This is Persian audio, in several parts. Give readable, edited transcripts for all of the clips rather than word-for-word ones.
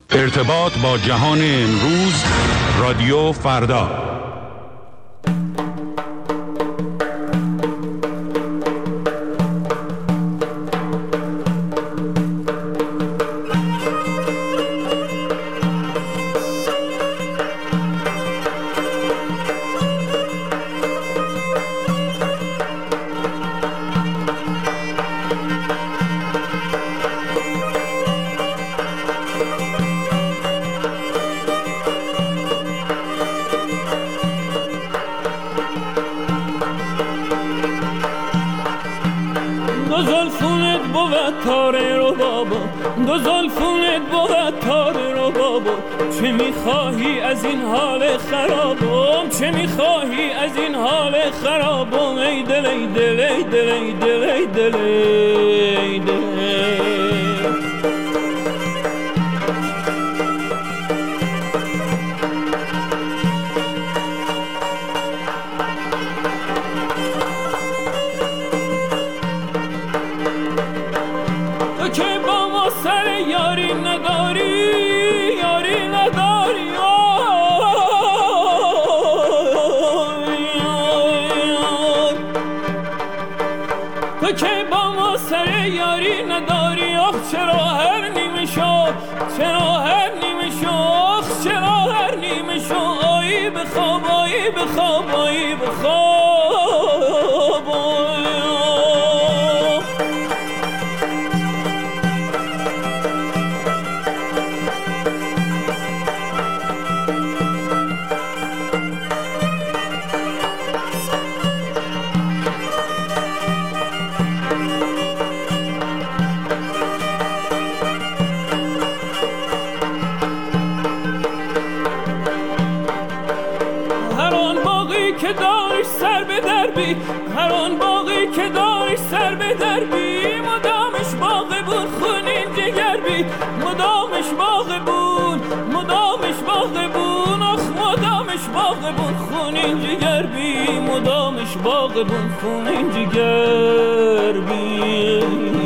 ارتباط با جهان امروز، رادیو فردا. دو زلفونت بود تاره رو بابا، چه میخواهی از این حال خرابم، چه میخواهی از این حال خرابم، ای دل ای دل ای دل ای دل ای دل ای دل. هر آن باقی که دارش سر به در بی، مدامش باغ بود خونین جگر بی، مدامش باغ بود، مدامش باغ بود، آخ مدامش باغ بود خونین جگر بی، مدامش باغ بود خونین جگر بی.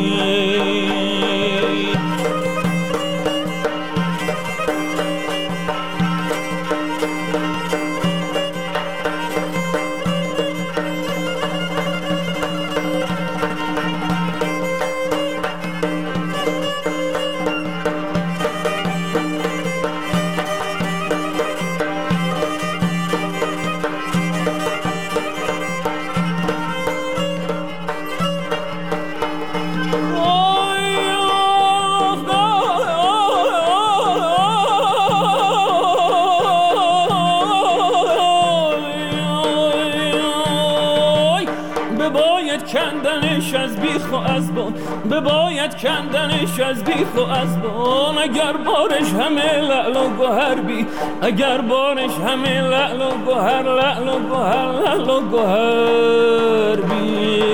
بباید کندنش از بیخ و از بان، اگر بارش همه لعل و گوهر بی، اگر بارش همه لعل و گوهر، لعل و گوهر، لعل و گوهر بی.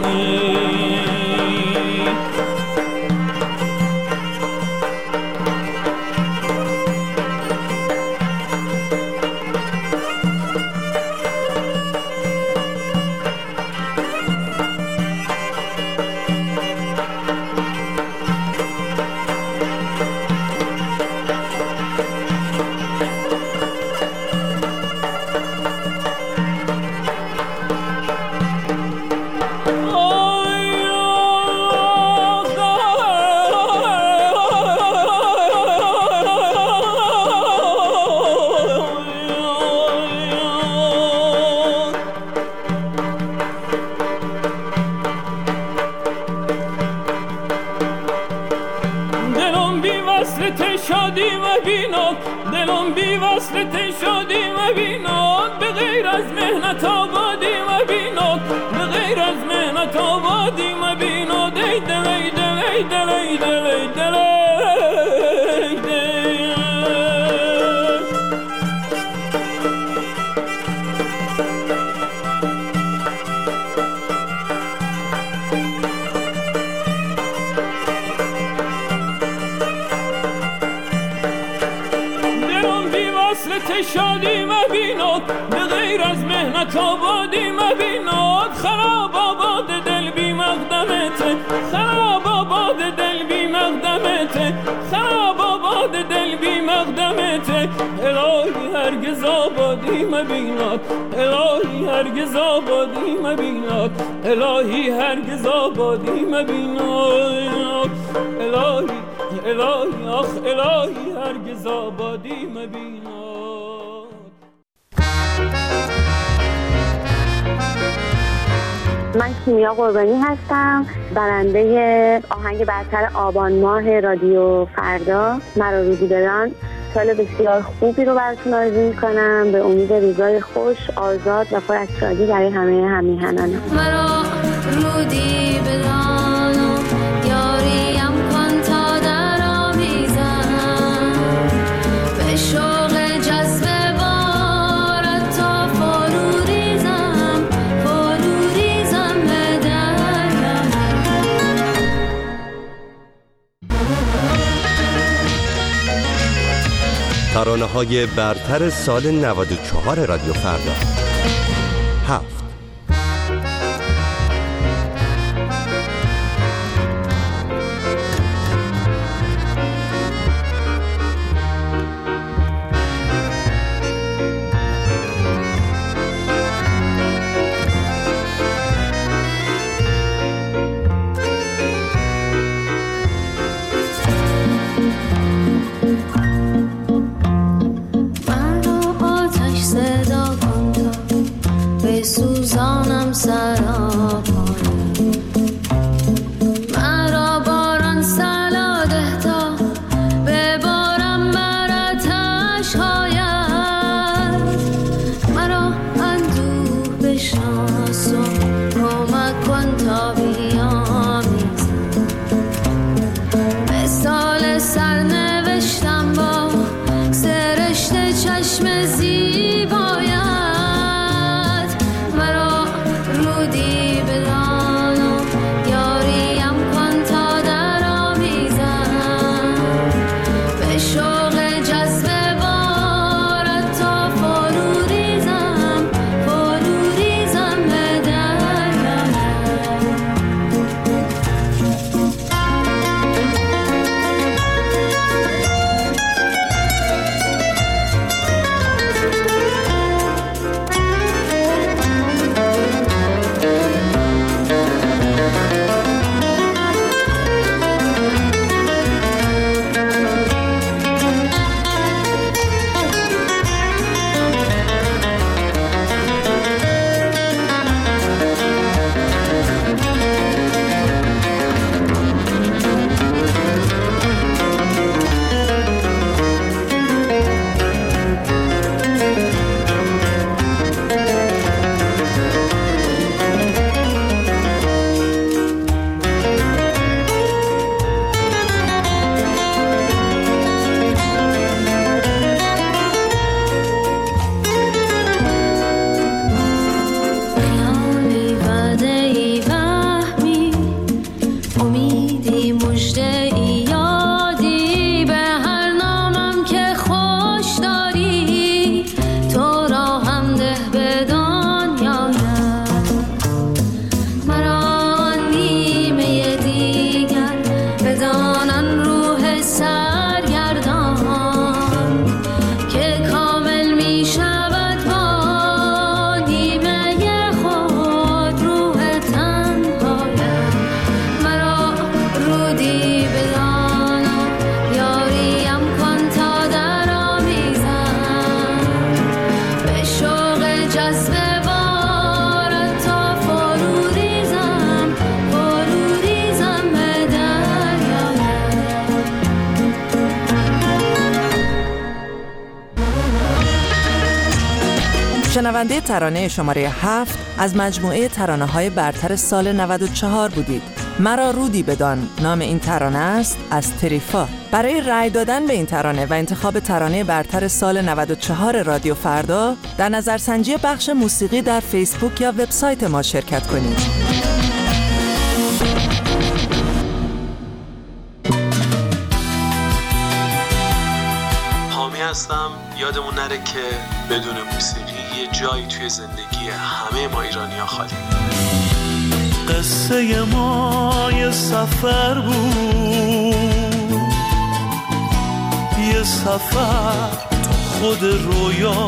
شادی مبیناد به غیر از مهنت آبادی مبیناد، خراب آباد دل بی مقدمت، خراب آباد دل بی مقدمت، خراب آباد باد دل بی مقدمته الهی هرگز آبادی مبیناد الهی هرگز آبادی مبیناد الهی هرگز آبادی مبیناد الهی الهی آخ الهی هرگز آبادی مبیناد. من کیمیا قربانی هستم، برنده آهنگ برتر آبان ماه رادیو فردا مرا روزی بدان. سال بسیار خوبی رو براتون آرزو می‌کنم، به امید روزای خوش، آزاد و پر از شادی برای همه همیهنانم. مرا رودی بدان یاریم کن تا در آمیزم به شوق جذب بارت تا فروریزم به درم. ترانه‌های برتر سال 94 رادیو فردا. 7. سوزانم سراپای مرا باران سلاده تا ببارم براتش هاید مرا اندوه بشناس و کمک کن تا بیامیزم به سال سرنوشتم با سرشت چشم زیبایم شنونده ترانه شماره 7 از مجموعه ترانه‌های برتر سال 94 بودید. مرا رودی بدان نام این ترانه است از تریفا. برای رأی دادن به این ترانه و انتخاب ترانه برتر سال 94 رادیو فردا در نظرسنجی بخش موسیقی در فیسبوک یا وبسایت ما شرکت کنید. حامی هستم. یادمون نره که بدون موسیقی یه جایی توی زندگی همه ما ایرانی‌ها خالی. قصه ما یه سفر بود، یه سفر تو خود رویا.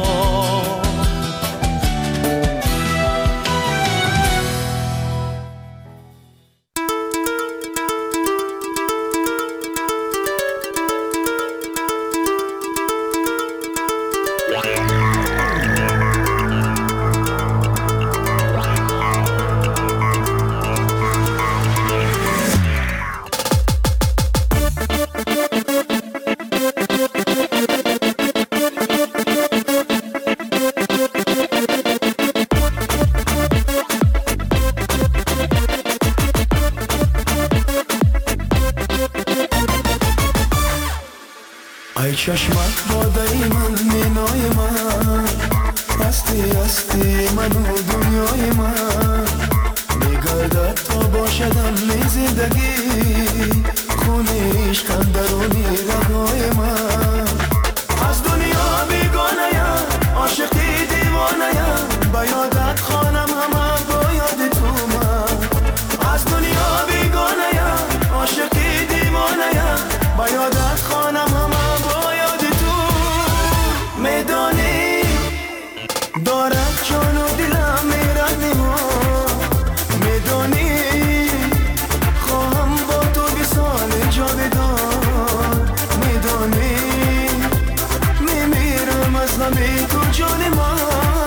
ای چشمت بادای من مینای من، هستی هستی من و دنیای من، میگردد تا باشدم می زندگی، خونه عشق اندرونی رگای من. از دنیا بیگانه‌ام، عاشقی دیوانه‌ام، با یادت خوانم همه با یاد تو من. از دنیا بیگانه‌ام، عاشقی دیوانه‌ام، با یادت خوانم همه با یاد تو. میدانی دارد جان و دلم میرنی ها، میدانی خواهم با تو بی سال جاودان، میدانی میمیرم از غم تو جان من،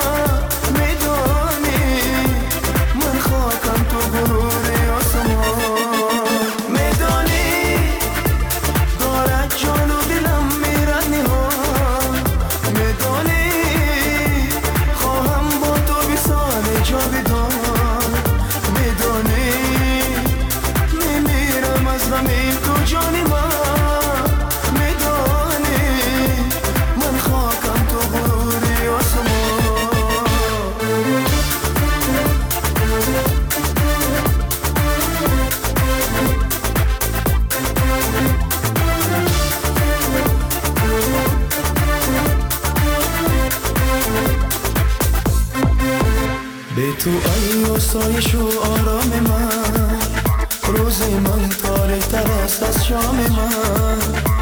میدانی من خاکم تو غرور آسمان. میدانی دارد جان و دلم میرنی ها، میدانی خواهم با تو بی سال جاودان، میدانی میمیرم از غم تو جان من، میدانی من خاکم تو غرور آسمان. به تو ای آسایش و آرام من، روز من تاریک تر است از شام من.